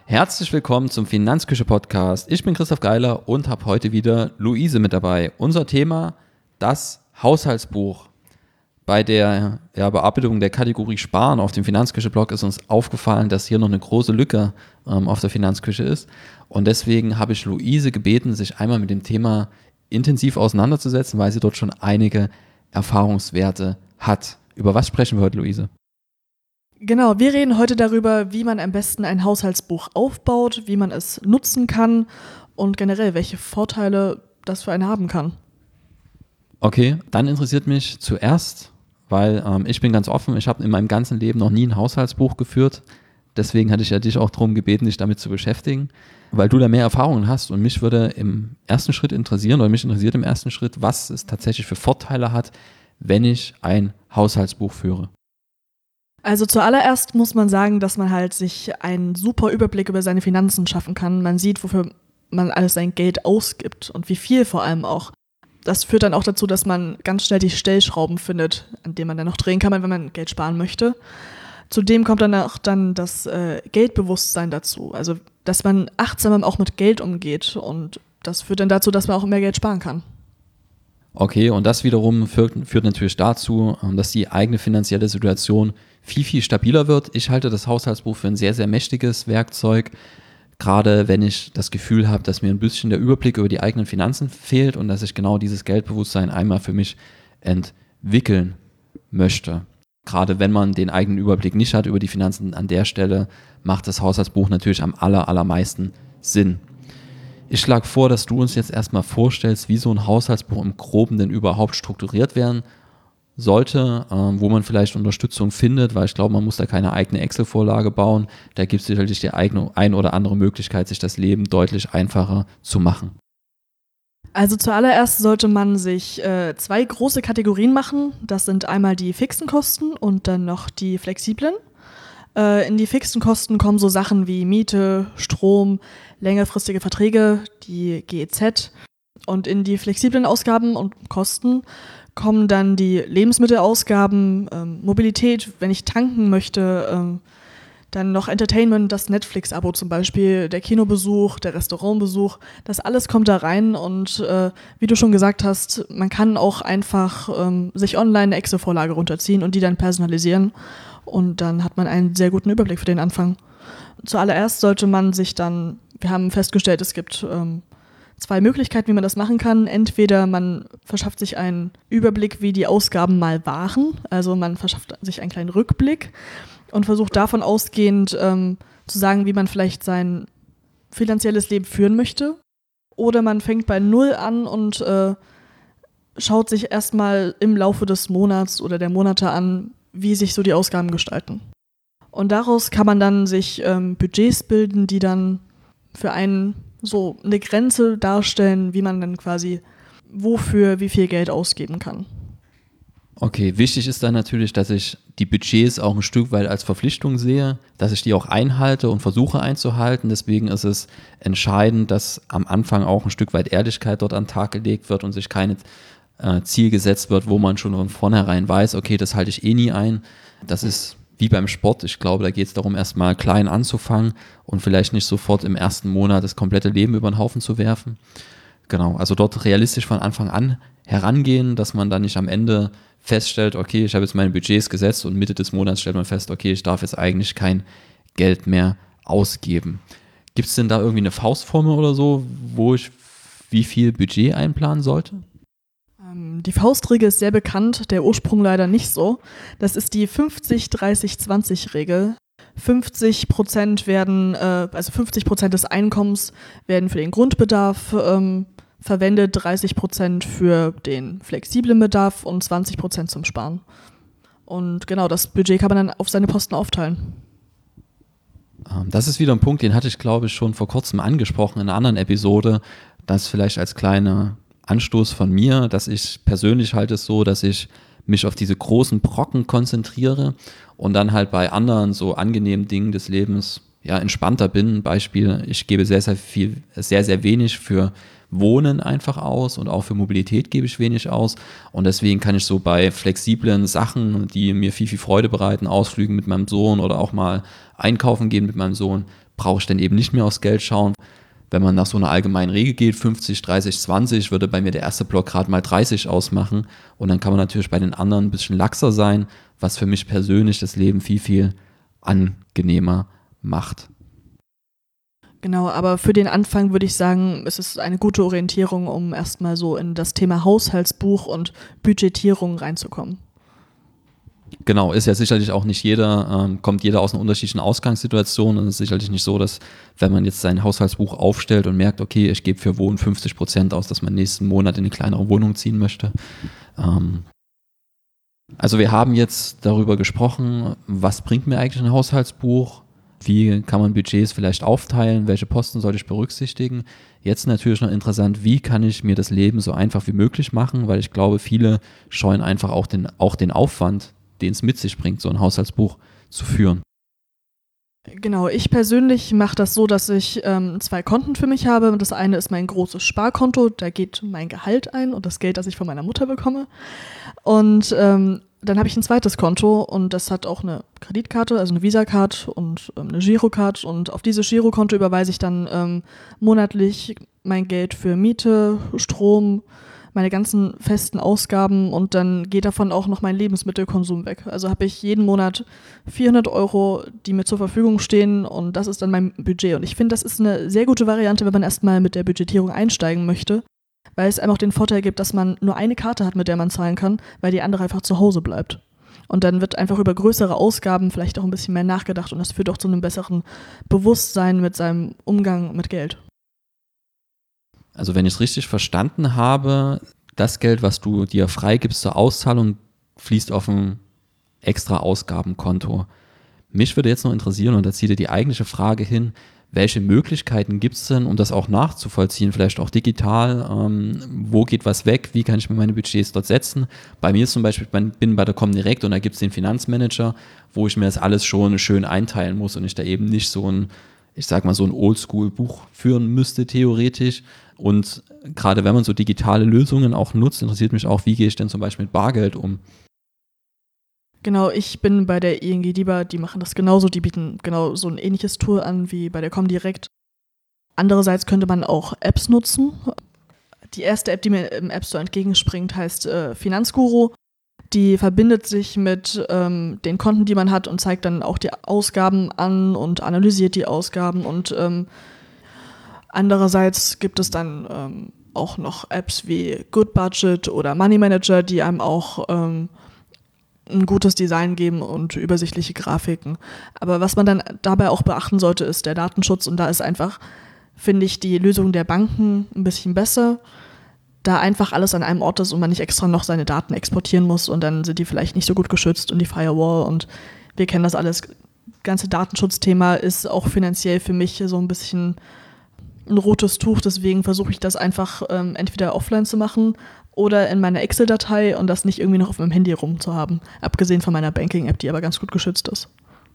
Herzlich willkommen zum Finanzküche-Podcast. Ich bin Christoph Geiler und habe heute wieder Luise mit dabei. Unser Thema, das Haushaltsbuch. Bei der Bearbeitung der Kategorie Sparen auf dem Finanzküche-Blog ist uns aufgefallen, dass hier noch eine große Lücke auf der Finanzküche ist. Und deswegen habe ich Luise gebeten, sich einmal mit dem Thema intensiv auseinanderzusetzen, weil sie dort schon einige Erfahrungswerte hat. Über was sprechen wir heute, Luise? Genau, wir reden heute darüber, wie man am besten ein Haushaltsbuch aufbaut, wie man es nutzen kann und generell, welche Vorteile das für einen haben kann. Okay, dann interessiert mich zuerst, weil ich bin ganz offen, ich habe in meinem ganzen Leben noch nie ein Haushaltsbuch geführt. Deswegen hatte ich ja dich auch darum gebeten, dich damit zu beschäftigen, weil du da mehr Erfahrungen hast und mich würde im ersten Schritt interessieren, oder mich interessiert im ersten Schritt, was es tatsächlich für Vorteile hat, wenn ich ein Haushaltsbuch führe. Also zuallererst muss man sagen, dass man halt sich einen super Überblick über seine Finanzen schaffen kann. Man sieht, wofür man alles sein Geld ausgibt und wie viel vor allem auch. Das führt dann auch dazu, dass man ganz schnell die Stellschrauben findet, an denen man dann noch drehen kann, wenn man Geld sparen möchte. Zudem kommt dann auch das Geldbewusstsein dazu, also dass man achtsamer auch mit Geld umgeht und das führt dann dazu, dass man auch mehr Geld sparen kann. Okay, und das wiederum führt natürlich dazu, dass die eigene finanzielle Situation viel, viel stabiler wird. Ich halte das Haushaltsbuch für ein sehr, sehr mächtiges Werkzeug, gerade wenn ich das Gefühl habe, dass mir ein bisschen der Überblick über die eigenen Finanzen fehlt und dass ich genau dieses Geldbewusstsein einmal für mich entwickeln möchte. Gerade wenn man den eigenen Überblick nicht hat über die Finanzen, an der Stelle macht das Haushaltsbuch natürlich am allermeisten Sinn. Ich schlage vor, dass du uns jetzt erstmal vorstellst, wie so ein Haushaltsbuch im Groben denn überhaupt strukturiert werden sollte, wo man vielleicht Unterstützung findet, weil ich glaube, man muss da keine eigene Excel-Vorlage bauen. Da gibt es sicherlich die ein oder andere Möglichkeit, sich das Leben deutlich einfacher zu machen. Also zuallererst sollte man sich 2 große Kategorien machen. Das sind einmal die fixen Kosten und dann noch die flexiblen. In die fixen Kosten kommen so Sachen wie Miete, Strom, längerfristige Verträge, die GEZ. Und in die flexiblen Ausgaben und Kosten kommen dann die Lebensmittelausgaben, Mobilität, wenn ich tanken möchte, dann noch Entertainment, das Netflix-Abo zum Beispiel, der Kinobesuch, der Restaurantbesuch, das alles kommt da rein und wie du schon gesagt hast, man kann auch einfach sich online eine Excel-Vorlage runterziehen und die dann personalisieren und dann hat man einen sehr guten Überblick für den Anfang. Zuallererst sollte man sich dann, wir haben festgestellt, es gibt 2 Möglichkeiten, wie man das machen kann. Entweder man verschafft sich einen Überblick, wie die Ausgaben mal waren, also man verschafft sich einen kleinen Rückblick und versucht davon ausgehend zu sagen, wie man vielleicht sein finanzielles Leben führen möchte. Oder man fängt bei Null an und schaut sich erstmal im Laufe des Monats oder der Monate an, wie sich so die Ausgaben gestalten. Und daraus kann man dann sich Budgets bilden, die dann für einen so eine Grenze darstellen, wie man dann quasi wofür wie viel Geld ausgeben kann. Okay, wichtig ist dann natürlich, dass ich die Budgets auch ein Stück weit als Verpflichtung sehe, dass ich die auch einhalte und versuche einzuhalten. Deswegen ist es entscheidend, dass am Anfang auch ein Stück weit Ehrlichkeit dort an den Tag gelegt wird und sich kein Ziel gesetzt wird, wo man schon von vornherein weiß, okay, das halte ich eh nie ein. Das ist wie beim Sport. Ich glaube, da geht es darum, erstmal klein anzufangen und vielleicht nicht sofort im ersten Monat das komplette Leben über den Haufen zu werfen. Genau, also dort realistisch von Anfang an herangehen, dass man dann nicht am Ende feststellt, okay, ich habe jetzt meine Budgets gesetzt und Mitte des Monats stellt man fest, okay, ich darf jetzt eigentlich kein Geld mehr ausgeben. Gibt es denn da irgendwie eine Faustformel oder so, wo ich wie viel Budget einplanen sollte? Die Faustregel ist sehr bekannt, der Ursprung leider nicht so. Das ist die 50-30-20-Regel. 50% werden, also 50% des Einkommens werden für den Grundbedarf verwendet, 30% für den flexiblen Bedarf und 20% zum Sparen. Und genau, das Budget kann man dann auf seine Posten aufteilen. Das ist wieder ein Punkt, den hatte ich, glaube ich, schon vor kurzem angesprochen in einer anderen Episode. Das vielleicht als kleiner Anstoß von mir, dass ich persönlich halte es so, dass ich mich auf diese großen Brocken konzentriere und dann halt bei anderen so angenehmen Dingen des Lebens entspannter bin. Beispiel, ich gebe sehr, sehr wenig für Wohnen einfach aus und auch für Mobilität gebe ich wenig aus und deswegen kann ich so bei flexiblen Sachen, die mir viel, viel Freude bereiten, Ausflügen mit meinem Sohn oder auch mal einkaufen gehen mit meinem Sohn, brauche ich dann eben nicht mehr aufs Geld schauen. Wenn man nach so einer allgemeinen Regel geht, 50, 30, 20, würde bei mir der erste Block gerade mal 30 ausmachen. Und dann kann man natürlich bei den anderen ein bisschen laxer sein, was für mich persönlich das Leben viel, viel angenehmer macht. Genau, aber für den Anfang würde ich sagen, es ist eine gute Orientierung, um erstmal so in das Thema Haushaltsbuch und Budgetierung reinzukommen. Genau, ist ja sicherlich auch nicht jeder, kommt jeder aus einer unterschiedlichen Ausgangssituation und es ist sicherlich nicht so, dass wenn man jetzt sein Haushaltsbuch aufstellt und merkt, okay, ich gebe für Wohnen 50% aus, dass man nächsten Monat in eine kleinere Wohnung ziehen möchte. Also wir haben jetzt darüber gesprochen, was bringt mir eigentlich ein Haushaltsbuch, wie kann man Budgets vielleicht aufteilen, welche Posten sollte ich berücksichtigen. Jetzt natürlich noch interessant, wie kann ich mir das Leben so einfach wie möglich machen, weil ich glaube, viele scheuen einfach auch den Aufwand, den es mit sich bringt, so ein Haushaltsbuch zu führen. Genau, ich persönlich mache das so, dass ich 2 Konten für mich habe. Das eine ist mein großes Sparkonto, da geht mein Gehalt ein und das Geld, das ich von meiner Mutter bekomme. Und dann habe ich ein zweites Konto und das hat auch eine Kreditkarte, also eine Visa-Card und eine Girocard. Und auf dieses Girokonto überweise ich dann monatlich mein Geld für Miete, Strom, meine ganzen festen Ausgaben und dann geht davon auch noch mein Lebensmittelkonsum weg. Also habe ich jeden Monat 400 €, die mir zur Verfügung stehen und das ist dann mein Budget. Und ich finde, das ist eine sehr gute Variante, wenn man erstmal mit der Budgetierung einsteigen möchte, weil es einem auch den Vorteil gibt, dass man nur eine Karte hat, mit der man zahlen kann, weil die andere einfach zu Hause bleibt. Und dann wird einfach über größere Ausgaben vielleicht auch ein bisschen mehr nachgedacht und das führt auch zu einem besseren Bewusstsein mit seinem Umgang mit Geld. Also wenn ich es richtig verstanden habe, das Geld, was du dir freigibst zur Auszahlung, fließt auf ein extra Ausgabenkonto. Mich würde jetzt noch interessieren, und da zieht dir die eigentliche Frage hin, welche Möglichkeiten gibt es denn, um das auch nachzuvollziehen, vielleicht auch digital, wo geht was weg, wie kann ich mir meine Budgets dort setzen. Bei mir ist zum Beispiel, ich bin bei der Comdirect und da gibt es den Finanzmanager, wo ich mir das alles schon schön einteilen muss und ich da eben nicht so ein Oldschool-Buch führen müsste theoretisch. Und gerade wenn man so digitale Lösungen auch nutzt, interessiert mich auch, wie gehe ich denn zum Beispiel mit Bargeld um? Genau, ich bin bei der ING DiBa, die machen das genauso, die bieten genau so ein ähnliches Tool an wie bei der Comdirect. Andererseits könnte man auch Apps nutzen. Die erste App, die mir im App Store entgegenspringt, heißt Finanzguru. Die verbindet sich mit den Konten, die man hat und zeigt dann auch die Ausgaben an und analysiert die Ausgaben. Und andererseits gibt es dann auch noch Apps wie Good Budget oder Money Manager, die einem auch ein gutes Design geben und übersichtliche Grafiken. Aber was man dann dabei auch beachten sollte, ist der Datenschutz. Und da ist einfach, finde ich, die Lösung der Banken ein bisschen besser, da einfach alles an einem Ort ist und man nicht extra noch seine Daten exportieren muss und dann sind die vielleicht nicht so gut geschützt und die Firewall und wir kennen das alles. Das ganze Datenschutzthema ist auch finanziell für mich so ein bisschen ein rotes Tuch, deswegen versuche ich das einfach entweder offline zu machen oder in meiner Excel-Datei und das nicht irgendwie noch auf meinem Handy rumzuhaben, abgesehen von meiner Banking-App, die aber ganz gut geschützt ist.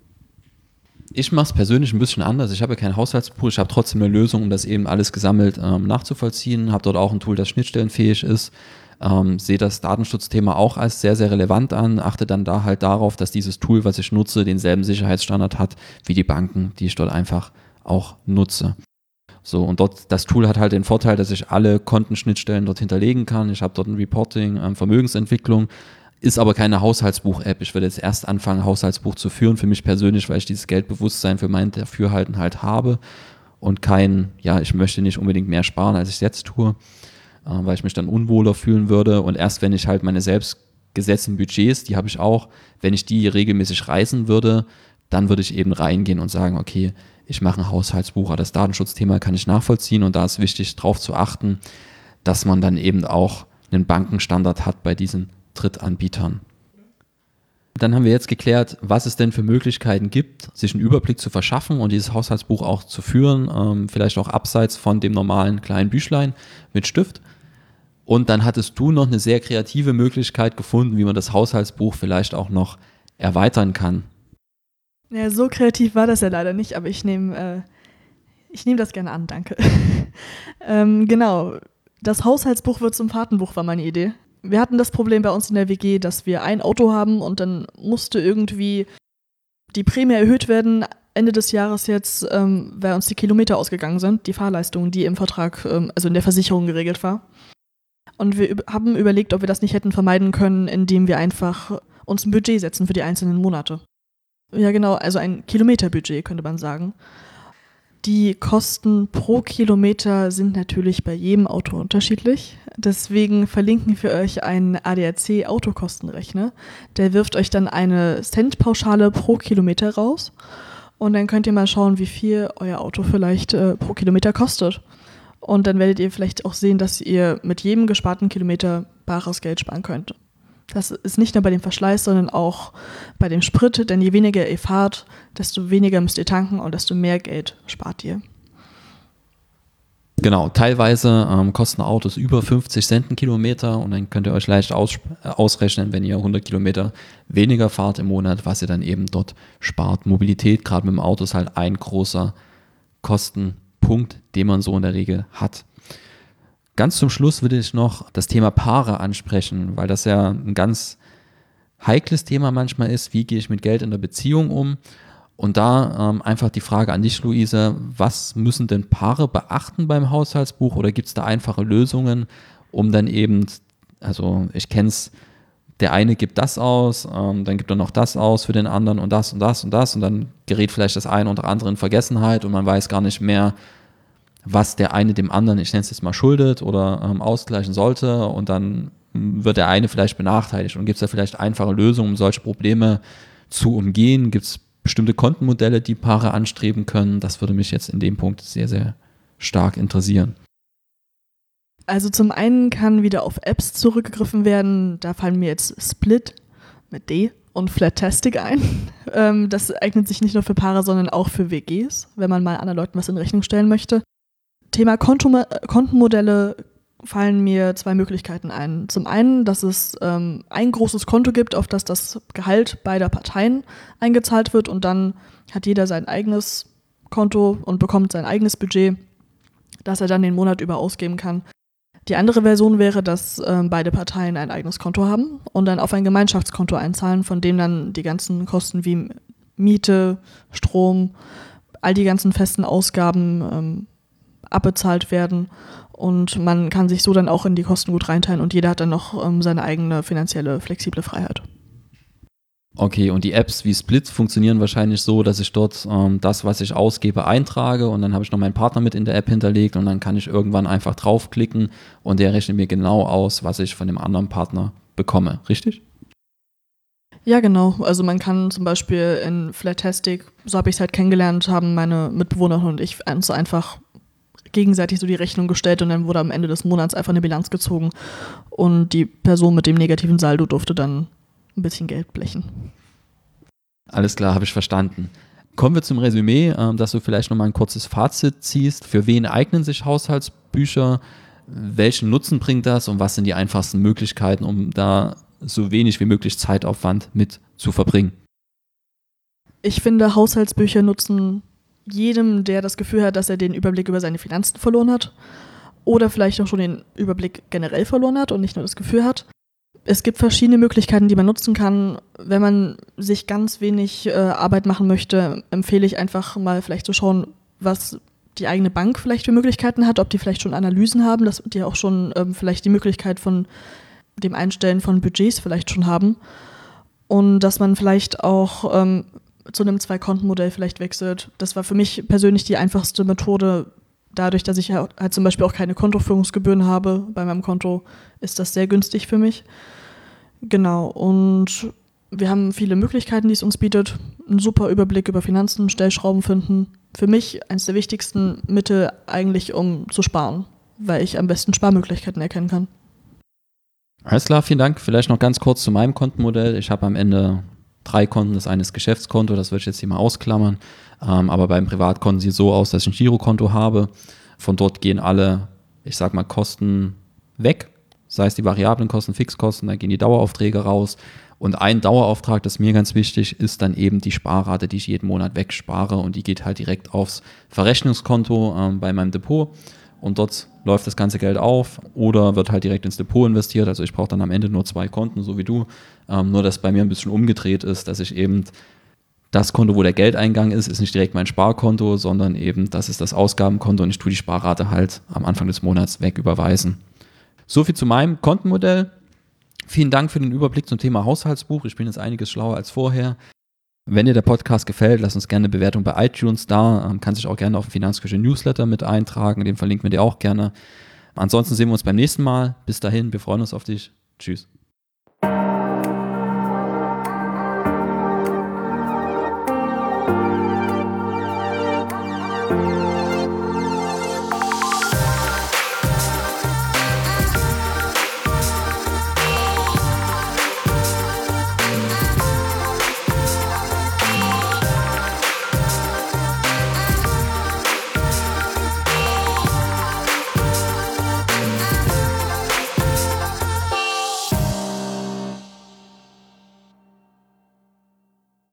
Ich mache es persönlich ein bisschen anders. Ich habe ja kein Haushaltsbuch, ich habe trotzdem eine Lösung, um das eben alles gesammelt nachzuvollziehen. Habe dort auch ein Tool, das schnittstellenfähig ist. Sehe das Datenschutzthema auch als sehr, sehr relevant an. Achte dann da halt darauf, dass dieses Tool, was ich nutze, denselben Sicherheitsstandard hat wie die Banken, die ich dort einfach auch nutze. So, und dort, das Tool hat halt den Vorteil, dass ich alle Kontenschnittstellen dort hinterlegen kann. Ich habe dort ein Reporting, Vermögensentwicklung. Ist aber keine Haushaltsbuch-App. Ich würde jetzt erst anfangen, Haushaltsbuch zu führen, für mich persönlich, weil ich dieses Geldbewusstsein für mein Dafürhalten halt habe und ich möchte nicht unbedingt mehr sparen, als ich es jetzt tue, weil ich mich dann unwohler fühlen würde. Und erst wenn ich halt meine selbst gesetzten Budgets, die habe ich auch, wenn ich die regelmäßig reißen würde, dann würde ich eben reingehen und sagen, okay, ich mache ein Haushaltsbuch, aber das Datenschutzthema kann ich nachvollziehen und da ist wichtig, darauf zu achten, dass man dann eben auch einen Bankenstandard hat bei diesen Drittanbietern. Dann haben wir jetzt geklärt, was es denn für Möglichkeiten gibt, sich einen Überblick zu verschaffen und dieses Haushaltsbuch auch zu führen, vielleicht auch abseits von dem normalen kleinen Büchlein mit Stift. Und dann hattest du noch eine sehr kreative Möglichkeit gefunden, wie man das Haushaltsbuch vielleicht auch noch erweitern kann. Ja, so kreativ war das ja leider nicht, aber ich nehme das gerne an, danke. Genau, das Haushaltsbuch wird zum Fahrtenbuch, war meine Idee. Wir hatten das Problem bei uns in der WG, dass wir ein Auto haben und dann musste irgendwie die Prämie erhöht werden, Ende des Jahres jetzt, weil uns die Kilometer ausgegangen sind, die Fahrleistung, die im Vertrag, also in der Versicherung geregelt war. Und wir haben überlegt, ob wir das nicht hätten vermeiden können, indem wir einfach uns ein Budget setzen für die einzelnen Monate. Ja genau, also ein Kilometerbudget könnte man sagen. Die Kosten pro Kilometer sind natürlich bei jedem Auto unterschiedlich. Deswegen verlinken wir euch einen ADAC-Autokostenrechner. Der wirft euch dann eine Centpauschale pro Kilometer raus. Und dann könnt ihr mal schauen, wie viel euer Auto vielleicht pro Kilometer kostet. Und dann werdet ihr vielleicht auch sehen, dass ihr mit jedem gesparten Kilometer bares Geld sparen könnt. Das ist nicht nur bei dem Verschleiß, sondern auch bei dem Sprit, denn je weniger ihr fahrt, desto weniger müsst ihr tanken und desto mehr Geld spart ihr. Genau, teilweise kosten Autos über 50 Cent ein Kilometer und dann könnt ihr euch leicht ausrechnen, wenn ihr 100 Kilometer weniger fahrt im Monat, was ihr dann eben dort spart. Mobilität, gerade mit dem Auto, ist halt ein großer Kostenpunkt, den man so in der Regel hat. Ganz zum Schluss würde ich noch das Thema Paare ansprechen, weil das ja ein ganz heikles Thema manchmal ist. Wie gehe ich mit Geld in der Beziehung um? Und da einfach die Frage an dich, Luise, was müssen denn Paare beachten beim Haushaltsbuch oder gibt es da einfache Lösungen, um dann eben, also ich kenne es, der eine gibt das aus, dann gibt er noch das aus für den anderen und das und das und das und dann gerät vielleicht das eine oder andere in Vergessenheit und man weiß gar nicht mehr, was der eine dem anderen, ich nenne es jetzt mal, schuldet oder ausgleichen sollte und dann wird der eine vielleicht benachteiligt und gibt es da vielleicht einfache Lösungen, um solche Probleme zu umgehen? Gibt es bestimmte Kontenmodelle, die Paare anstreben können? Das würde mich jetzt in dem Punkt sehr, sehr stark interessieren. Also zum einen kann wieder auf Apps zurückgegriffen werden, da fallen mir jetzt Split mit D und Flatastic ein. Das eignet sich nicht nur für Paare, sondern auch für WGs, wenn man mal anderen Leuten was in Rechnung stellen möchte. Thema Kontenmodelle fallen mir zwei Möglichkeiten ein. Zum einen, dass es ein großes Konto gibt, auf das das Gehalt beider Parteien eingezahlt wird und dann hat jeder sein eigenes Konto und bekommt sein eigenes Budget, das er dann den Monat über ausgeben kann. Die andere Version wäre, dass beide Parteien ein eigenes Konto haben und dann auf ein Gemeinschaftskonto einzahlen, von dem dann die ganzen Kosten wie Miete, Strom, all die ganzen festen Ausgaben abbezahlt werden und man kann sich so dann auch in die Kosten gut reinteilen und jeder hat dann noch seine eigene finanzielle, flexible Freiheit. Okay, und die Apps wie Split funktionieren wahrscheinlich so, dass ich dort das, was ich ausgebe, eintrage und dann habe ich noch meinen Partner mit in der App hinterlegt und dann kann ich irgendwann einfach draufklicken und der rechnet mir genau aus, was ich von dem anderen Partner bekomme, richtig? Ja, genau. Also man kann zum Beispiel in Flatastic, so habe ich es halt kennengelernt, haben meine Mitbewohner und ich uns einfach gegenseitig so die Rechnung gestellt und dann wurde am Ende des Monats einfach eine Bilanz gezogen und die Person mit dem negativen Saldo durfte dann ein bisschen Geld blechen. Alles klar, habe ich verstanden. Kommen wir zum Resümee, dass du vielleicht nochmal ein kurzes Fazit ziehst. Für wen eignen sich Haushaltsbücher? Welchen Nutzen bringt das und was sind die einfachsten Möglichkeiten, um da so wenig wie möglich Zeitaufwand mit zu verbringen? Ich finde, Haushaltsbücher nutzen jedem, der das Gefühl hat, dass er den Überblick über seine Finanzen verloren hat oder vielleicht auch schon den Überblick generell verloren hat und nicht nur das Gefühl hat. Es gibt verschiedene Möglichkeiten, die man nutzen kann. Wenn man sich ganz wenig Arbeit machen möchte, empfehle ich einfach mal vielleicht zu schauen, was die eigene Bank vielleicht für Möglichkeiten hat, ob die vielleicht schon Analysen haben, dass die auch schon vielleicht die Möglichkeit von dem Einstellen von Budgets vielleicht schon haben und dass man vielleicht auch zu einem Zwei-Konten-Modell vielleicht wechselt. Das war für mich persönlich die einfachste Methode. Dadurch, dass ich halt zum Beispiel auch keine Kontoführungsgebühren habe bei meinem Konto, ist das sehr günstig für mich. Genau, und wir haben viele Möglichkeiten, die es uns bietet. Einen super Überblick über Finanzen, Stellschrauben finden. Für mich eines der wichtigsten Mittel eigentlich, um zu sparen, weil ich am besten Sparmöglichkeiten erkennen kann. Alles klar, vielen Dank. Vielleicht noch ganz kurz zu meinem Kontenmodell. Ich habe am Ende 3 Konten, das eine ist Geschäftskonto, das würde ich jetzt hier mal ausklammern. Aber beim Privatkonto sieht es so aus, dass ich ein Girokonto habe. Von dort gehen alle, ich sag mal, Kosten weg. Sei es die variablen Kosten, Fixkosten, da gehen die Daueraufträge raus. Und ein Dauerauftrag, das ist mir ganz wichtig, ist dann eben die Sparrate, die ich jeden Monat wegspare. Und die geht halt direkt aufs Verrechnungskonto bei meinem Depot. Und dort läuft das ganze Geld auf oder wird halt direkt ins Depot investiert. Also ich brauche dann am Ende nur 2 Konten, so wie du. Nur, dass bei mir ein bisschen umgedreht ist, dass ich eben das Konto, wo der Geldeingang ist nicht direkt mein Sparkonto, sondern eben das ist das Ausgabenkonto und ich tue die Sparrate halt am Anfang des Monats wegüberweisen. So viel zu meinem Kontenmodell. Vielen Dank für den Überblick zum Thema Haushaltsbuch. Ich bin jetzt einiges schlauer als vorher. Wenn dir der Podcast gefällt, lass uns gerne eine Bewertung bei iTunes da. Kannst dich auch gerne auf den Finanzküche Newsletter mit eintragen. Den verlinken wir dir auch gerne. Ansonsten sehen wir uns beim nächsten Mal. Bis dahin, wir freuen uns auf dich. Tschüss.